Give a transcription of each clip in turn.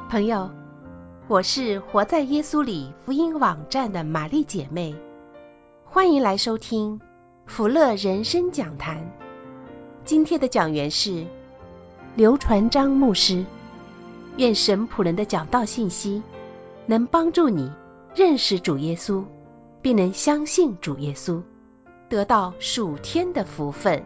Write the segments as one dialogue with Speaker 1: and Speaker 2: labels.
Speaker 1: 朋友，我是活在耶稣里福音网站的玛丽姐妹，欢迎来收听福乐人生讲坛。今天的讲员是刘传章牧师。愿神仆人的讲道信息能帮助你认识主耶稣，并能相信主耶稣，得到属天的福分。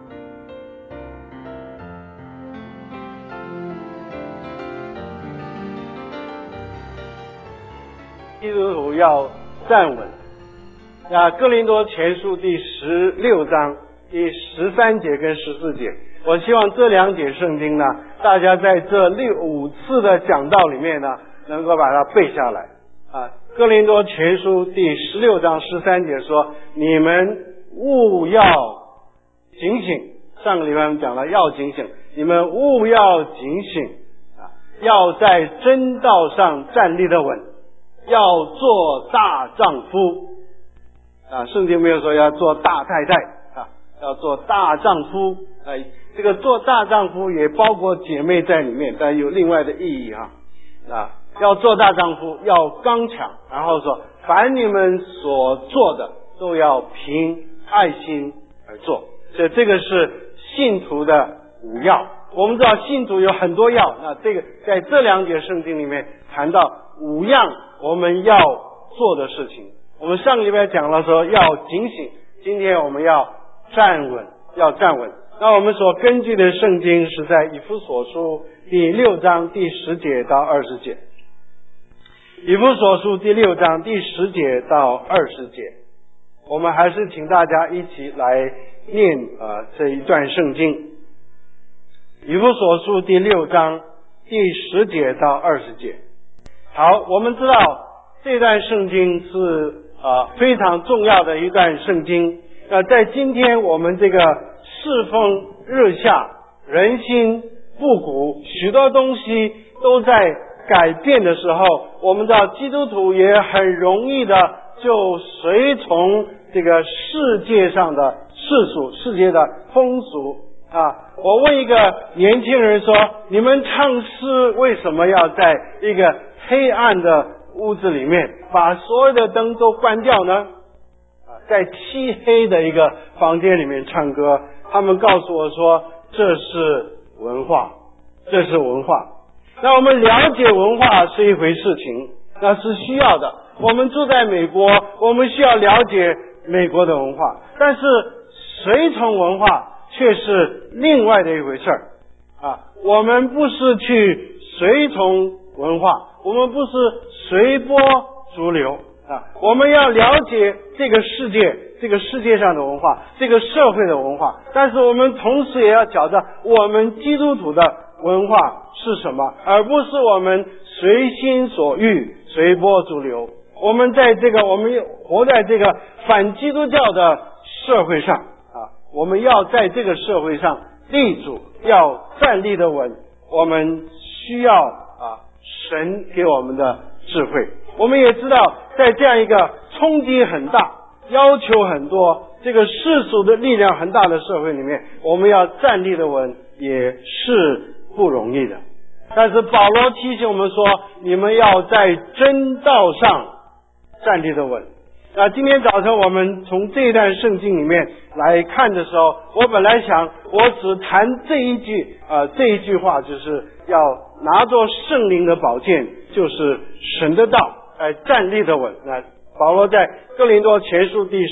Speaker 2: 基督徒要站稳。哥林多前书第16章第13节跟14节，我希望这两节圣经呢，大家在这5次的讲道里面呢，能够把它背下来。哥林多前书第16章13节说，你们务要警醒。上个礼拜我们讲了要警醒，你们务要警醒，要在真道上站立得稳，要做大丈夫。圣经没有说要做大太太，要做大丈夫。这个做大丈夫也包括姐妹在里面，但有另外的意义要做大丈夫，要刚强，然后说凡你们所做的都要凭爱心而做。所以这个是信徒的5要。我们知道信徒有很多要，那这个在这两节圣经里面谈到5样我们要做的事情。我们上个礼拜讲了说要警醒，今天我们要站稳，要站稳。那我们所根据的圣经是在以弗所书第6章第10节到20节。以弗所书第6章第10节到20节，我们还是请大家一起来念这一段圣经。以弗所书第6章第10节到20节。好，我们知道这段圣经是非常重要的一段圣经。在今天我们这个世风日下，人心不古，许多东西都在改变的时候，我们知道基督徒也很容易的就随从这个世界上的世俗，世界的风俗。我问一个年轻人说，你们唱诗为什么要在一个黑暗的屋子里面把所有的灯都关掉呢？在漆黑的一个房间里面唱歌。他们告诉我说，这是文化，这是文化。那我们了解文化是一回事情，那是需要的。我们住在美国，我们需要了解美国的文化，但是随从文化却是另外的一回事儿。我们不是去随从文化，我们不是随波逐流。我们要了解这个世界，这个世界上的文化，这个社会的文化，但是我们同时也要晓得我们基督徒的文化是什么，而不是我们随心所欲，随波逐流。我们活在这个反基督教的社会上我们要在这个社会上立足，要站立得稳。我们需要神给我们的智慧。我们也知道，在这样一个冲击很大，要求很多，这个世俗的力量很大的社会里面，我们要站立得稳也是不容易的。但是保罗提醒我们说，你们要在真道上站立得稳。今天早晨我们从这一段圣经里面来看的时候，我本来想我只谈这一句话，就是要拿着圣灵的宝剑，就是神的道站立得稳。保罗在哥林多前书第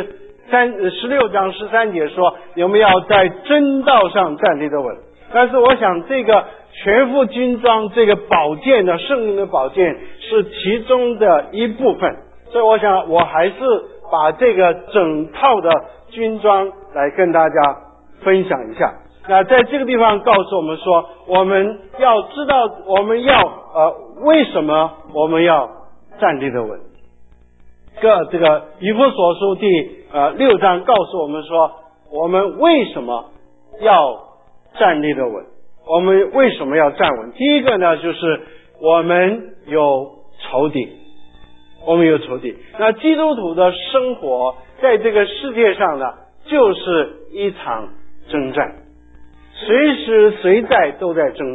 Speaker 2: 16章13节说，你们要在真道上站立得稳。但是我想这个全副军装，这个宝剑的圣灵的宝剑是其中的一部分，所以我想我还是把这个整套的军装来跟大家分享一下。在这个地方告诉我们说，我们要知道我们要为什么我们要站立得稳。这个以弗所书第6章告诉我们说，我们为什么要站立得稳，我们为什么要站稳。第一个呢，就是我们有仇敌，我们有仇敌。那基督徒的生活在这个世界上呢，就是一场征战，随时随在都在征战。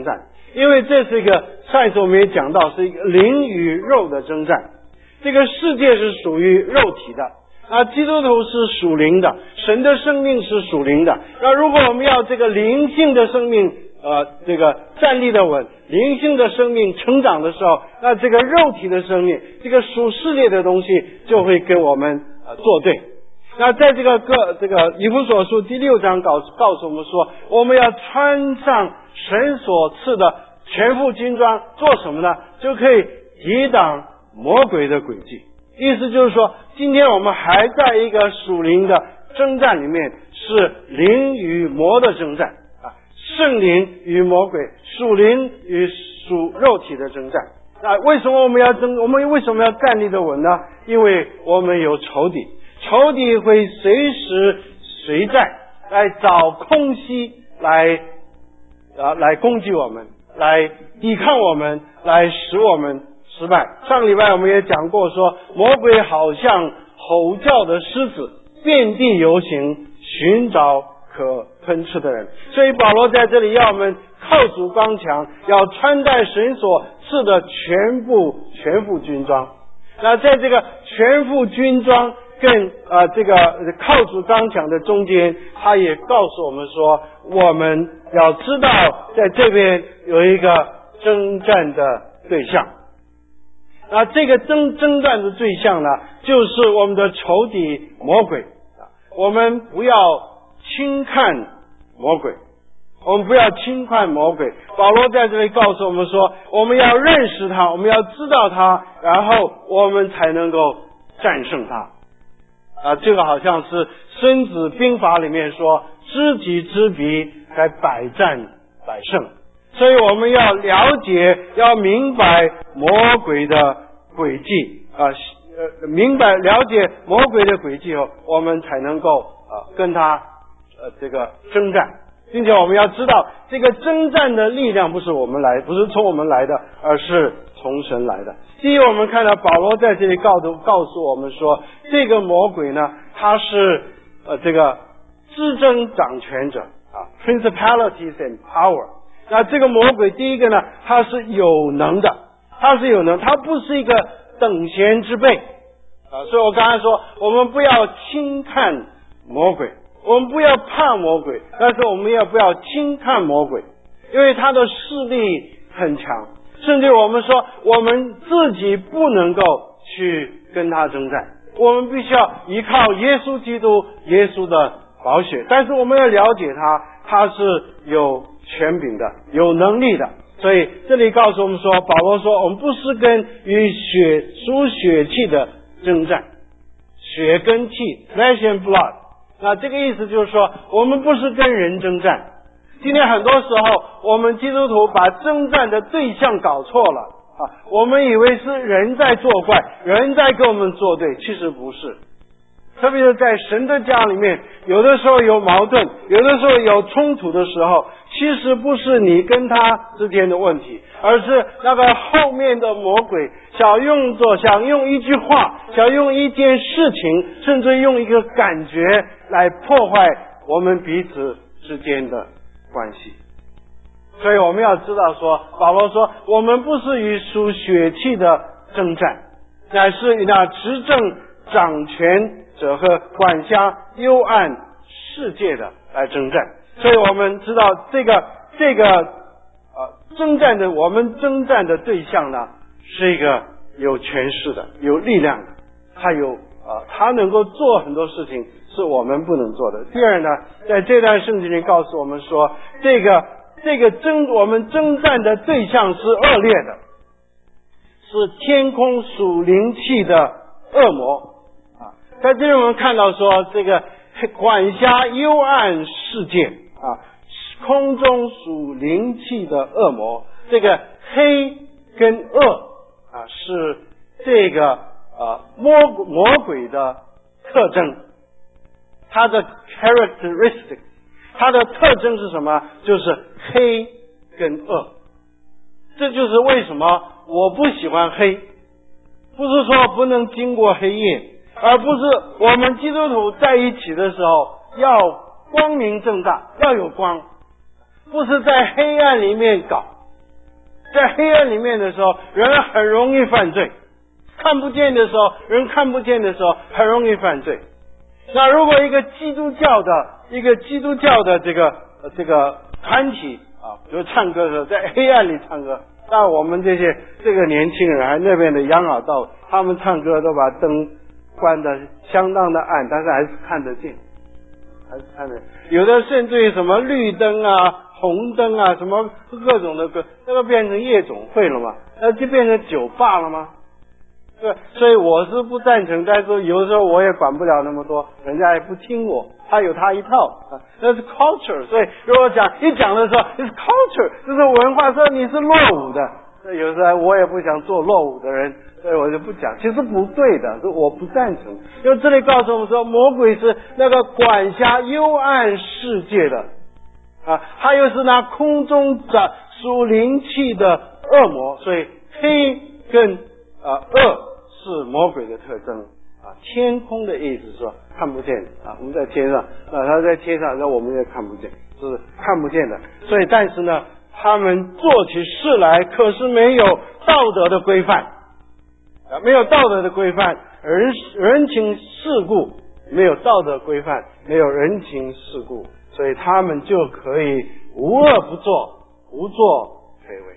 Speaker 2: 因为这是一个上一次我们也讲到，是一个灵与肉的征战。这个世界是属于肉体的，基督徒是属灵的，神的生命是属灵的。那如果我们要这个灵性的生命这个站立的稳，灵性的生命成长的时候，那这个肉体的生命，这个属世界的东西就会跟我们作对。那在这个以弗所书第6章告诉我们说，我们要穿上神所赐的全副军装，做什么呢？就可以抵挡魔鬼的诡计。意思就是说，今天我们还在一个属灵的征战里面，是灵与魔的征战圣灵与魔鬼，属灵与属肉体的征战。那为什么我们为什么要站立的稳呢？因为我们有仇敌，仇敌会随时随在来找空隙来攻击我们，来抵抗我们，来使我们失败。上个礼拜我们也讲过说，魔鬼好像吼叫的狮子，遍地游行，寻找可吞吃的人。所以保罗在这里要我们靠主刚强，要穿戴神所赐的全副军装。那在这个全副军装跟这个靠主刚强的中间，他也告诉我们说，我们要知道在这边有一个征战的对象。那这个征战的对象呢，就是我们的仇敌魔鬼。我们不要轻看魔鬼，我们不要轻看魔鬼。保罗在这里告诉我们说，我们要认识他，我们要知道他，然后我们才能够战胜他。这个好像是孙子兵法里面说，知己知彼，才百战百胜。所以我们要了解，要明白魔鬼的诡计了解魔鬼的诡计后，我们才能够跟他这个征战。并且我们要知道，这个征战的力量不是从我们来的，而是从神来的。第一，我们看到保罗在这里告诉我们说，这个魔鬼呢，他是这个至真掌权者principalities and power。那这个魔鬼第一个呢，他是有能的，他不是一个等闲之辈所以我刚才说，我们不要轻看魔鬼，我们不要怕魔鬼，但是我们不要轻看魔鬼，因为他的势力很强，甚至我们说我们自己不能够去跟他征战，我们必须要依靠耶稣基督，耶稣的宝血。但是我们要了解他是有权柄的，有能力的。所以这里告诉我们说，保罗说，我们不是跟与属血气的征战，血跟气 flesh and blood。那这个意思就是说，我们不是跟人征战。今天很多时候我们基督徒把征战的对象搞错了我们以为是人在作怪，人在跟我们作对，其实不是。特别是在神的家里面，有的时候有矛盾，有的时候有冲突的时候，其实不是你跟他之间的问题，而是那个后面的魔鬼想用一句话，想用一件事情，甚至用一个感觉来破坏我们彼此之间的关系。所以我们要知道说，保罗说，我们不是与属血气的征战，乃是与那执政掌权者和管辖幽暗世界的来征战。所以我们知道这个征战的，我们征战的对象呢，是一个有权势的，有力量的，他能够做很多事情是我们不能做的。第二呢，在这段圣经里告诉我们说，我们征战的对象是恶劣的，是天空属灵气的恶魔在这里我们看到说，这个管辖幽暗世界空中属灵气的恶魔，这个黑跟恶是这个魔鬼的特征，它的 characteristic， 它的特征是什么？就是黑跟恶。这就是为什么我不喜欢黑，不是说不能经过黑夜，而不是我们基督徒在一起的时候要光明正大，要有光，不是在黑暗里面搞。 在黑暗里面的时候，人很容易犯罪。看不见的时候，人看不见的时候，很容易犯罪。那如果一个基督教的这个团体啊，比如唱歌的时候在黑暗里唱歌，那我们这个年轻人还那边的养老道，他们唱歌都把灯关得相当的暗，但是还是看得见，还是看得见。有的甚至于什么绿灯啊、红灯啊，什么各种的歌，那个变成夜总会了嘛，那就变成酒吧了吗？对，所以我是不赞成，但是有时候我也管不了那么多，人家也不听我，他有他一套啊，那是 culture。所以如果一讲的时候 ，it's culture， 就是文化，说你是落伍的，那有时候我也不想做落伍的人，所以我就不讲，其实不对的，是我不赞成。因为这里告诉我们说，魔鬼是那个管辖幽暗世界的啊，他又是那空中属灵气的恶魔，所以黑跟恶是魔鬼的特征啊。天空的意思说看不见啊，我们在天上啊，他在天上，那我们也看不见，是看不见的。所以，但是呢，他们做起事来可是没有道德的规范啊，没有道德的规范，人情世故没有道德规范，没有人情世故，所以他们就可以无恶不作，无作非为。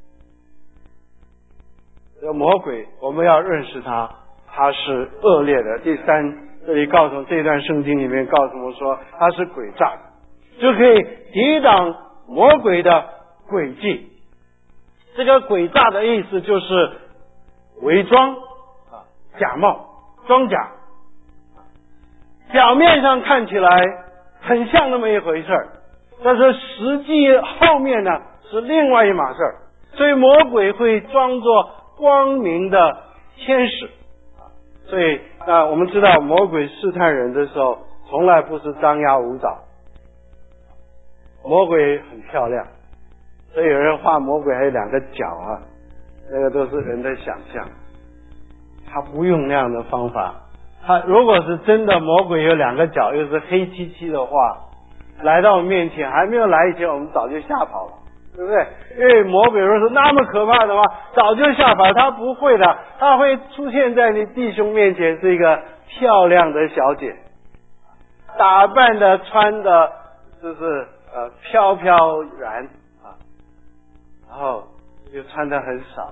Speaker 2: 这魔鬼我们要认识他，他是恶劣的。第三，这里告诉这段圣经里面告诉我们说，他是诡诈的，就可以抵挡魔鬼的诡计。这个诡诈的意思就是伪装啊，假冒，装假。表面上看起来很像那么一回事儿，但是实际后面呢是另外一码事儿。所以魔鬼会装作光明的天使，所以我们知道魔鬼试探人的时候，从来不是张牙舞爪。魔鬼很漂亮，所以有人画魔鬼还有两个角啊，那个都是人的想象，他不用那样的方法。他如果是真的魔鬼有两个角，又是黑漆漆的话，来到我们面前，还没有来以前，我们早就吓跑了。对不对？因为魔鬼若是那么可怕的话，早就吓跑。他不会的，他会出现在你弟兄面前，是一个漂亮的小姐，打扮的穿的就是飘飘然啊，然后又穿的很少，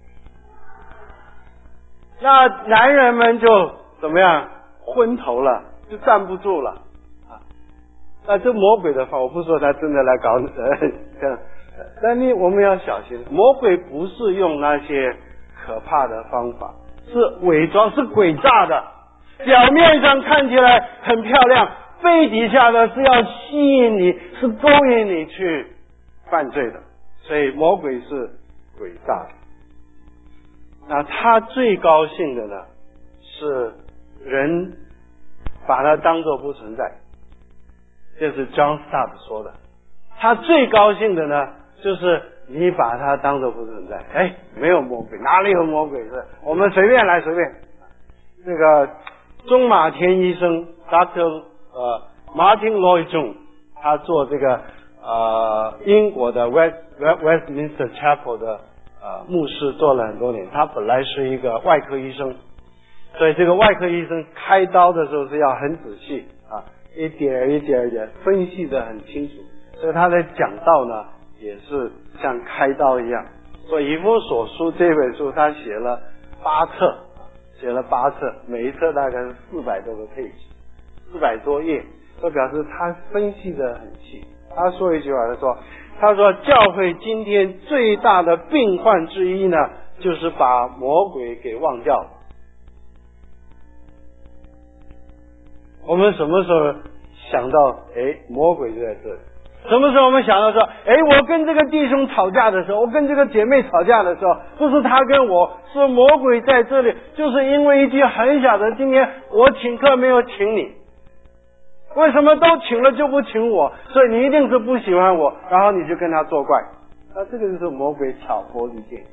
Speaker 2: 那男人们就怎么样？昏头了，就站不住了啊。那这魔鬼的话，我不说他真的来搞这样。但我们要小心，魔鬼不是用那些可怕的方法，是伪装，是诡诈的。表面上看起来很漂亮，背底下的是要吸引你，是勾引你去犯罪的。所以魔鬼是诡诈的。那他最高兴的呢，是人把他当作不存在。这是 John Stott 说的。他最高兴的呢，就是你把它当作不存在。没有魔鬼，哪里有魔鬼？是我们随便来，随便。那个中马田医生 Dr. Martin Lloyd Jones， 他做这个英国的 Westminster Chapel 的牧师，做了很多年。他本来是一个外科医生，所以这个外科医生开刀的时候是要很仔细啊，一点一点分析得很清楚。所以他的讲道呢，也是像开刀一样。所以以弗所书这本书他写了8册，每一册大概是400多个page，400多页，这表示他分析得很细。他说一句话，他说教会今天最大的病患之一呢，就是把魔鬼给忘掉了。我们什么时候想到魔鬼就在这里？什么时候我们想到说，我跟这个弟兄吵架的时候，我跟这个姐妹吵架的时候，不是他跟我，是魔鬼在这里，就是因为一句很小的，今天我请客没有请你，为什么都请了就不请我？所以你一定是不喜欢我，然后你就跟他作怪。那这个就是魔鬼挑拨离间。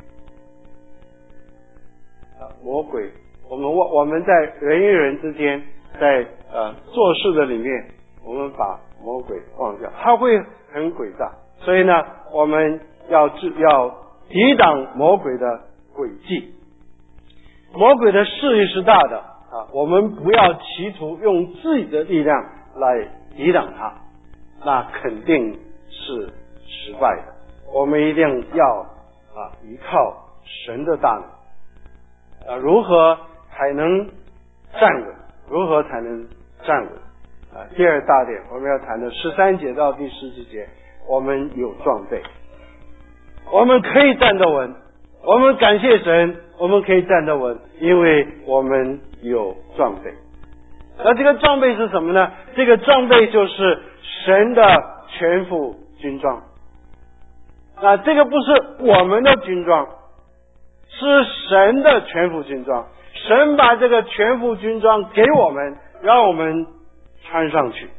Speaker 2: 魔鬼，我们在人与人之间，在做事的里面，我们把魔鬼忘掉，他会很诡诈。所以呢，我们要抵挡魔鬼的诡计。魔鬼的势力是大的啊，我们不要企图用自己的力量来抵挡它，那肯定是失败的。我们一定要依靠神的大能。如何才能站稳？如何才能站稳？第二大点我们要谈的13节到第17节，我们有装备，我们可以站得稳。我们感谢神，我们可以站得稳，因为我们有装备。那这个装备是什么呢？这个装备就是神的全副军装。那这个不是我们的军装，是神的全副军装。神把这个全副军装给我们，让我们穿上去，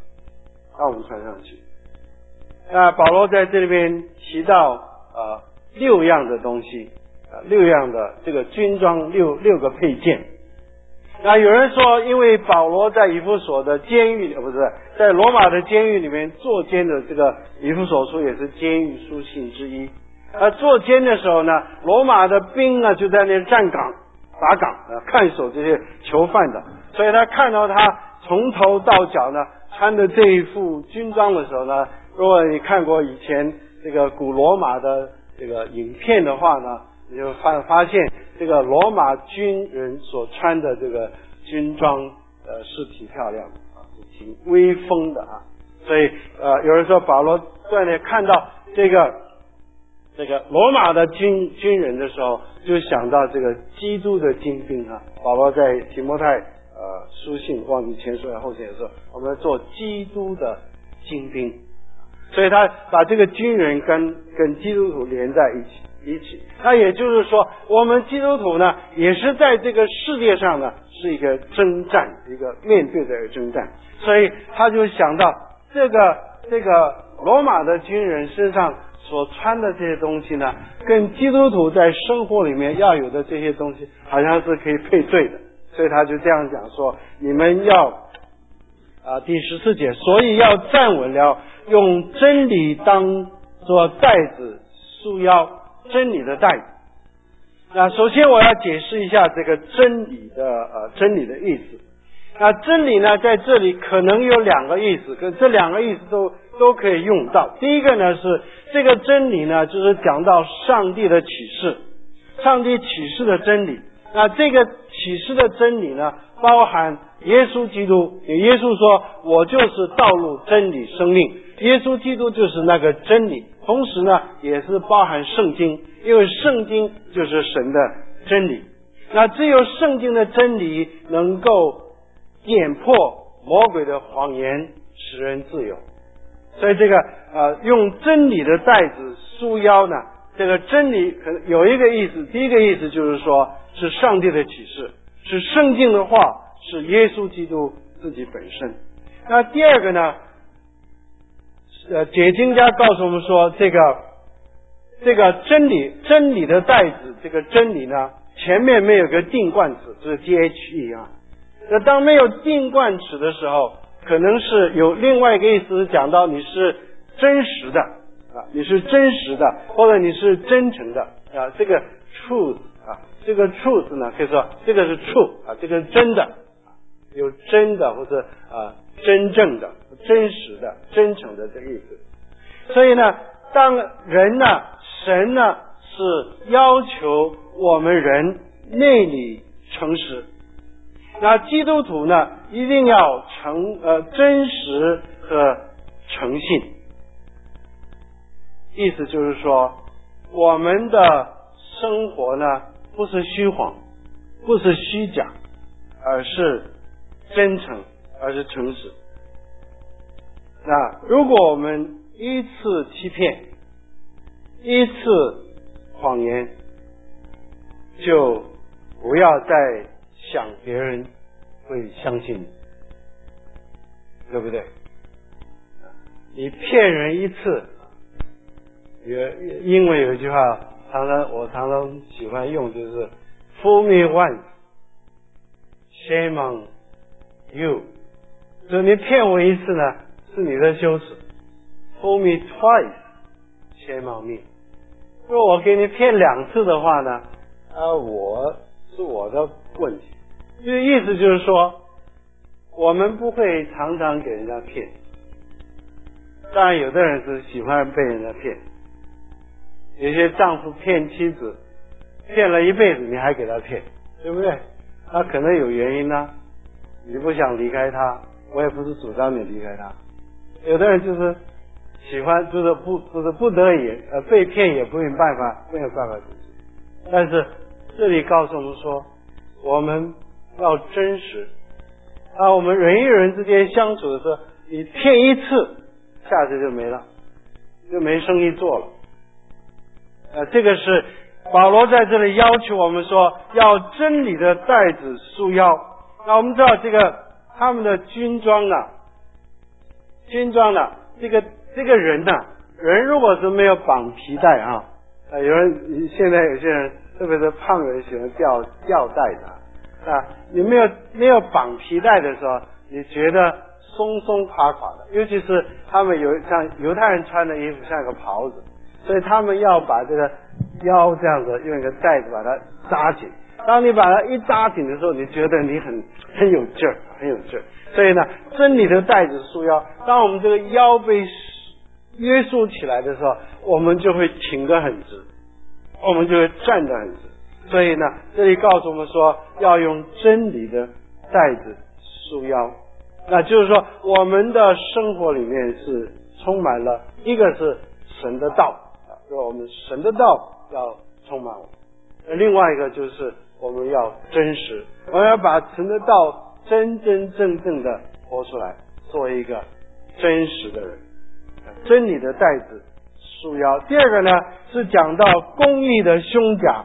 Speaker 2: 那保罗在这里边提到6样的东西，6样的这个军装六个配件。那有人说，因为保罗在以弗所的监狱，不是在罗马的监狱里面坐监的，这个以弗所书也是监狱书信之一。坐监的时候呢，罗马的兵呢就在那站岗打岗看守这些囚犯的，所以他看到他从头到脚呢穿的这一副军装的时候呢，如果你看过以前这个古罗马的这个影片的话呢，你就发现这个罗马军人所穿的这个军装是挺漂亮的是挺威风的所以有人说保罗在那看到这个罗马的军人的时候，就想到这个基督的精兵保罗在提摩太书信忘记前书还后书说，我们做基督的精兵，所以他把这个军人跟基督徒连在一起。那也就是说，我们基督徒呢，也是在这个世界上呢，是一个征战，一个面对的征战。所以他就想到这个罗马的军人身上所穿的这些东西呢，跟基督徒在生活里面要有的这些东西，好像是可以配对的。所以他就这样讲说，你们要第14节，所以要站稳了，用真理当作带子束腰，真理的带子。那首先我要解释一下这个真理的意思。那真理呢，在这里可能有2个意思，跟这2个意思都可以用到。第一个呢是这个真理呢，就是讲到上帝的启示，上帝启示的真理。那这个启示的真理呢，包含耶稣基督。耶稣说，我就是道路真理生命，耶稣基督就是那个真理。同时呢，也是包含圣经，因为圣经就是神的真理。那只有圣经的真理能够点破魔鬼的谎言，使人自由。所以这个用真理的带子束腰呢，这个真理可能有一个意思。第一个意思就是说，是上帝的启示，是圣经的话，是耶稣基督自己本身。那第二个呢，解经家告诉我们说，这个真理的带子，这个真理呢，前面没有个定冠词，就是 THE 那当没有定冠词的时候，可能是有另外一个意思，讲到你是真实的你是真实的，或者你是真诚的这个 truth 这个 truth 呢，可以说这个是 true 这个是真的，有真的或者真正的、真实的、真诚的这个意思。所以呢，当人呢，神呢是要求我们人内里诚实，那基督徒呢一定要真实和诚信。意思就是说，我们的生活呢不是虚谎，不是虚假，而是真诚，而是诚实。那如果我们一次欺骗，一次谎言，就不要再想别人会相信你，对不对？你骗人一次，英文有一句话我常常喜欢用，就是 Fool me once, shame on you。 所以你骗我一次呢，是你的羞耻。 Fool me twice, shame on me。 如果我给你骗2次的话呢，我的问题。这个意思就是说，我们不会常常给人家骗。当然，有的人是喜欢被人家骗。有些丈夫骗妻子，骗了一辈子，你还给他骗，对不对？他可能有原因呢，你不想离开他，我也不是主张你离开他。有的人就是喜欢，就是不得已，被骗也没有办法解决。但是这里告诉我们说，我们要真实。我们人与人之间相处的时候，你骗1次，下次就没了，就没生意做了。这个是保罗在这里要求我们说，要真理的带子束腰。那我们知道这个他们的军装呢，这个人呢，人如果是没有绑皮带现在有些人特别是胖人喜欢吊带的你没有绑皮带的时候，你觉得松松垮垮的，尤其是他们像犹太人穿的衣服像一个袍子，所以他们要把这个腰这样子用一个带子把它扎紧。当你把它一扎紧的时候，你觉得你很有劲儿，很有劲儿。所以呢，真理的带子束腰，当我们这个腰被约束起来的时候，我们就会挺得很直，我们就会站得很直。所以呢，这里告诉我们说，要用真理的带子束腰。那就是说，我们的生活里面是充满了，一个是神的道，就是我们神的道要充满我们；另外一个就是我们要真实，我们要把神的道真真正正的活出来，做一个真实的人。真理的带子束腰。第二个呢，是讲到公义的胸甲。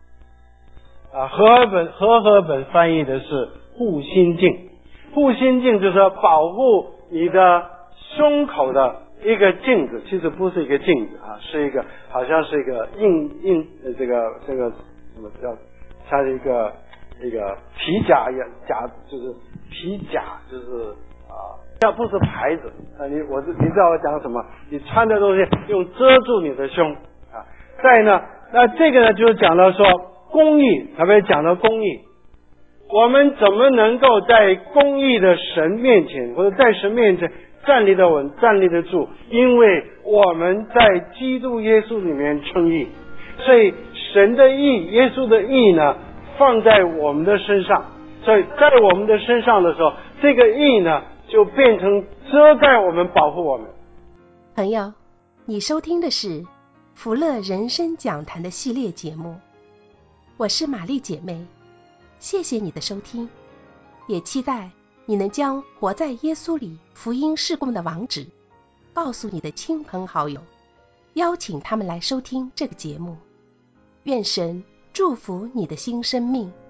Speaker 2: 和合本翻译的是护心镜。护心镜就是保护你的胸口的一个镜子，其实不是一个镜子是一个好像是一个这个什么叫像一个皮甲就是皮甲，就是这不是牌子你知道我讲什么？你穿的东西用遮住你的胸再呢，那这个呢就是讲到说公义，特别讲到公义，我们怎么能够在公义的神面前，或者在神面前站立得稳，站立得住？因为我们在基督耶稣里面称义，所以神的义，耶稣的义呢，放在我们的身上。所以在我们的身上的时候，这个义呢，就变成遮盖我们，保护我们。
Speaker 1: 朋友，你收听的是福乐人生讲坛的系列节目，我是玛丽姐妹，谢谢你的收听，也期待你能将活在耶稣里福音事工的网址告诉你的亲朋好友，邀请他们来收听这个节目。愿神祝福你的新生命。